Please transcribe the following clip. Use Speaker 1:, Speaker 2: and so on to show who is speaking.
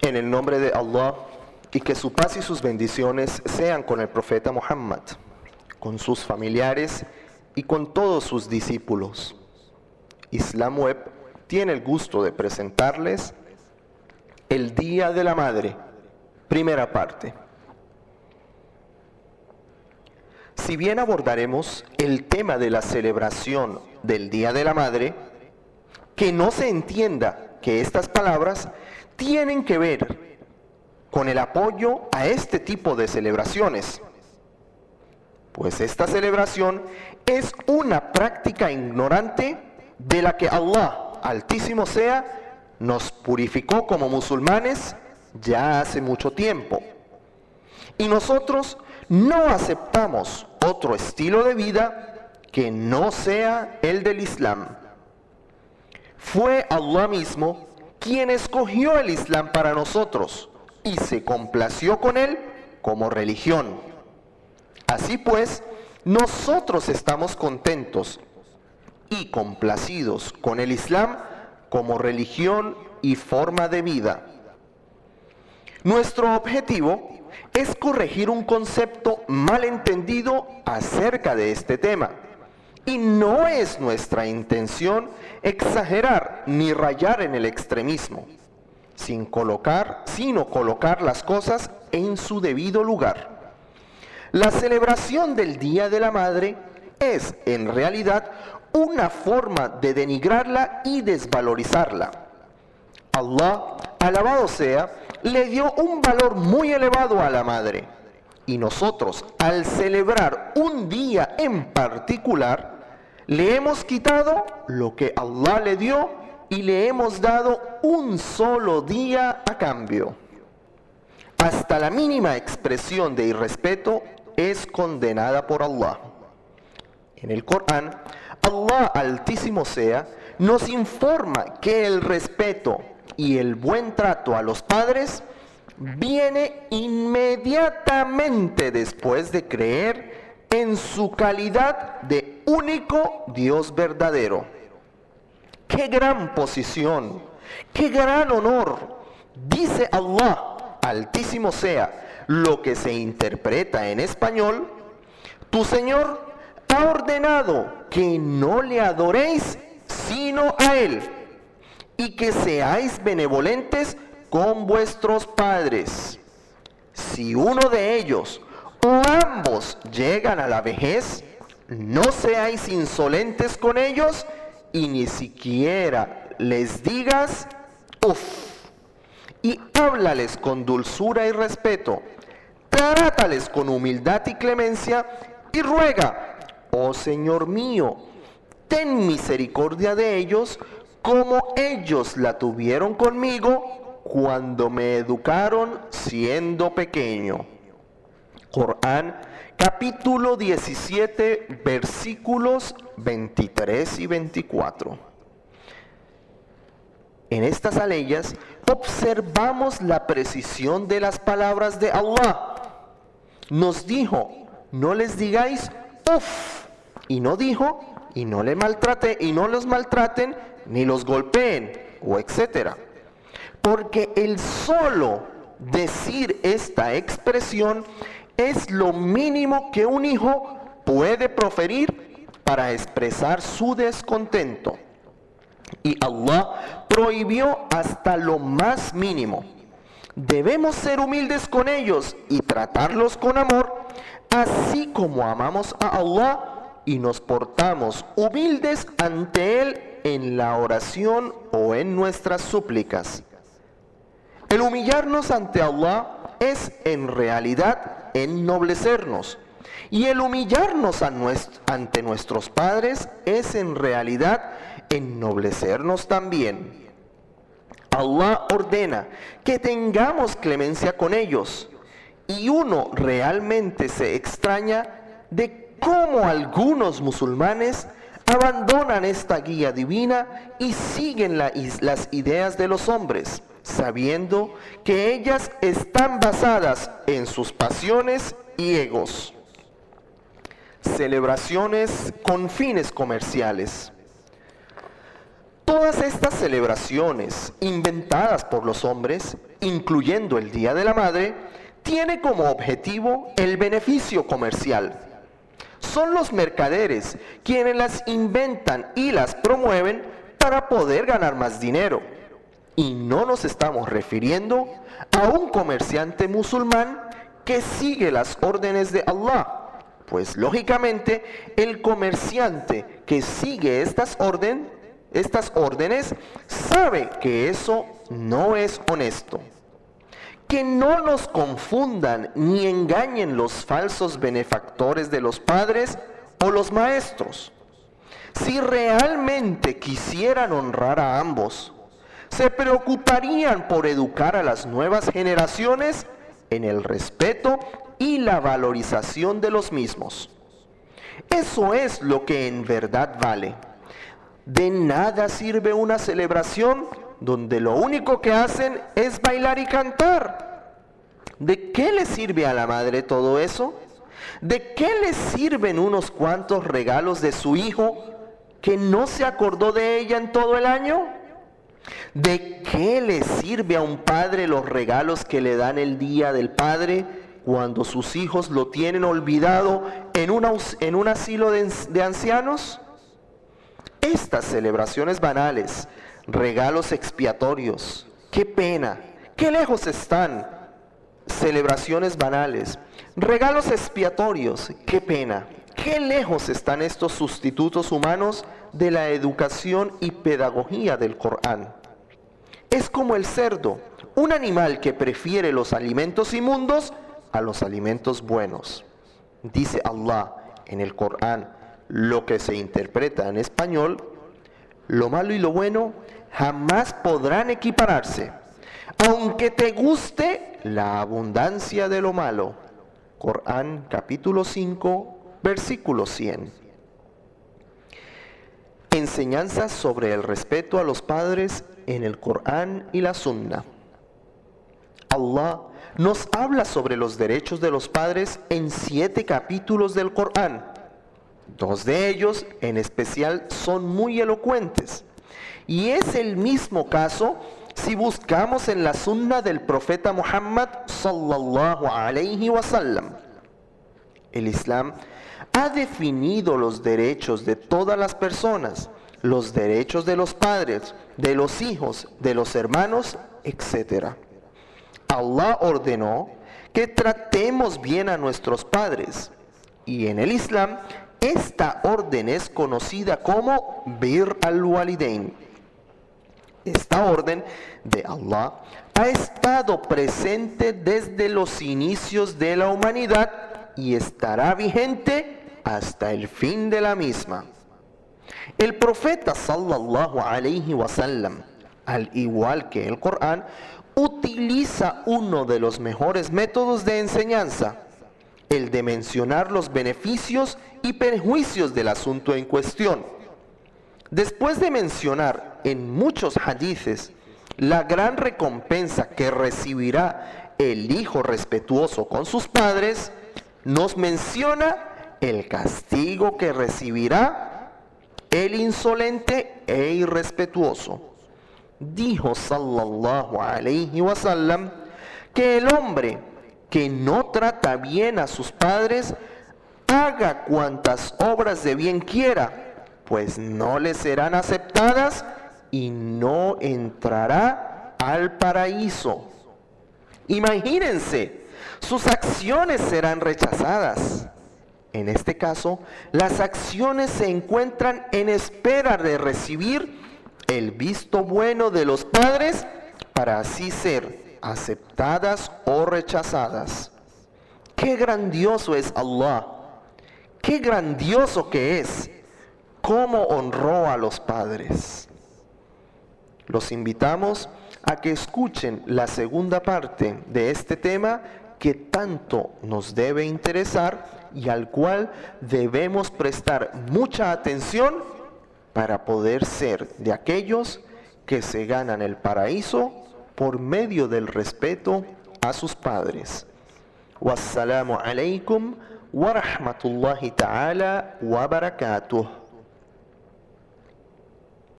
Speaker 1: En el nombre de Allah, y que su paz y sus bendiciones sean con el profeta Muhammad, con sus familiares y con todos sus discípulos. Islam Web tiene el gusto de presentarles el Día de la Madre, primera parte. Si bien abordaremos el tema de la celebración del Día de la Madre, que no se entienda que estas palabras tienen que ver con el apoyo a este tipo de celebraciones, pues esta celebración es una práctica ignorante de la que Allah, Altísimo sea, nos purificó como musulmanes ya hace mucho tiempo. Y nosotros no aceptamos otro estilo de vida que no sea el del Islam. Fue Allah mismo quien escogió el Islam para nosotros y se complació con él como religión. Así pues, nosotros estamos contentos y complacidos con el Islam como religión y forma de vida. Nuestro objetivo es corregir un concepto mal entendido acerca de este tema. Y no es nuestra intención exagerar ni rayar en el extremismo, sino colocar las cosas en su debido lugar. La celebración del Día de la Madre es, en realidad, una forma de denigrarla y desvalorizarla. Allah, alabado sea, le dio un valor muy elevado a la madre. Y nosotros, al celebrar un día en particular, le hemos quitado lo que Allah le dio y le hemos dado un solo día a cambio. Hasta la mínima expresión de irrespeto es condenada por Allah. En el Corán, Allah Altísimo sea, nos informa que el respeto y el buen trato a los padres viene inmediatamente después de creer en su calidad de único Dios verdadero. ¡Qué gran posición! ¡Qué gran honor! Dice Allah, Altísimo sea, lo que se interpreta en español: tu Señor ha ordenado que no le adoréis sino a Él, y que seáis benevolentes con vuestros padres. Si uno de ellos o ambos llegan a la vejez, no seáis insolentes con ellos y ni siquiera les digas uf, y háblales con dulzura y respeto, trátales con humildad y clemencia y ruega: oh Señor mío, ten misericordia de ellos como ellos la tuvieron conmigo cuando me educaron siendo pequeño. Corán, capítulo 17, versículos 23 y 24. En estas aleyas observamos la precisión de las palabras de Allah. Nos dijo: no les digáis uf, y no dijo: y no los maltraten, ni los golpeen, o etcétera. Porque el solo decir esta expresión es lo mínimo que un hijo puede proferir para expresar su descontento. Y Allah prohibió hasta lo más mínimo. Debemos ser humildes con ellos y tratarlos con amor, así como amamos a Allah y nos portamos humildes ante Él en la oración o en nuestras súplicas. El humillarnos ante Allah es en realidad ennoblecernos, y el humillarnos ante nuestros padres es en realidad ennoblecernos también. Allah ordena que tengamos clemencia con ellos, y uno realmente se extraña de cómo algunos musulmanes abandonan esta guía divina y siguen las ideas de los hombres, sabiendo que ellas están basadas en sus pasiones y egos. Celebraciones con fines comerciales. Todas estas celebraciones inventadas por los hombres, incluyendo el Día de la Madre, tiene como objetivo el beneficio comercial. Son los mercaderes quienes las inventan y las promueven para poder ganar más dinero. Y no nos estamos refiriendo a un comerciante musulmán que sigue las órdenes de Allah, pues lógicamente el comerciante que sigue estas órdenes sabe que eso no es honesto. Que no nos confundan ni engañen los falsos benefactores de los padres o los maestros. Si realmente quisieran honrar a ambos, se preocuparían por educar a las nuevas generaciones en el respeto y la valorización de los mismos. Eso es lo que en verdad vale. De nada sirve una celebración donde lo único que hacen es bailar y cantar. ¿De qué le sirve a la madre todo eso? ¿De qué le sirven unos cuantos regalos de su hijo que no se acordó de ella en todo el año? ¿De qué le sirve a un padre los regalos que le dan el Día del Padre cuando sus hijos lo tienen olvidado en un asilo de ancianos? Estas celebraciones banales, regalos expiatorios, qué pena, qué lejos están. Celebraciones banales, regalos expiatorios, qué pena, qué lejos están estos sustitutos humanos de la educación y pedagogía del Corán. Es como el cerdo, un animal que prefiere los alimentos inmundos a los alimentos buenos. Dice Allah en el Corán, lo que se interpreta en español: lo malo y lo bueno jamás podrán equipararse, aunque te guste la abundancia de lo malo. Corán capítulo 5, versículo 100. Enseñanzas sobre el respeto a los padres en el Corán y la Sunna. Allah nos habla sobre los derechos de los padres en 7 capítulos del Corán. 2 de ellos en especial son muy elocuentes. Y es el mismo caso si buscamos en la Sunna del profeta Muhammad sallallahu alayhi wa sallam. El Islam ha definido los derechos de todas las personas, los derechos de los padres, de los hijos, de los hermanos, etc. Allah ordenó que tratemos bien a nuestros padres, y en el Islam esta orden es conocida como Bir al-Walidain. Esta orden de Allah ha estado presente desde los inicios de la humanidad y estará vigente hasta el fin de la misma. El profeta sallallahu alayhi wa sallam, al igual que el Corán, utiliza uno de los mejores métodos de enseñanza, el de mencionar los beneficios y perjuicios del asunto en cuestión. Después de mencionar en muchos hadices la gran recompensa que recibirá el hijo respetuoso con sus padres, nos menciona el castigo que recibirá el insolente e irrespetuoso. Dijo sallallahu alayhi wa sallam que el hombre que no trata bien a sus padres haga cuantas obras de bien quiera, pues no le serán aceptadas y no entrará al paraíso. Imagínense, sus acciones serán rechazadas. En este caso, las acciones se encuentran en espera de recibir el visto bueno de los padres para así ser aceptadas o rechazadas. ¡Qué grandioso es Allah! ¡Qué grandioso que es! ¡Cómo honró a los padres! Los invitamos a que escuchen la segunda parte de este tema que tanto nos debe interesar y al cual debemos prestar mucha atención para poder ser de aquellos que se ganan el paraíso por medio del respeto a sus padres. Wassalamu alaikum wa rahmatullahi ta'ala wa barakatuh.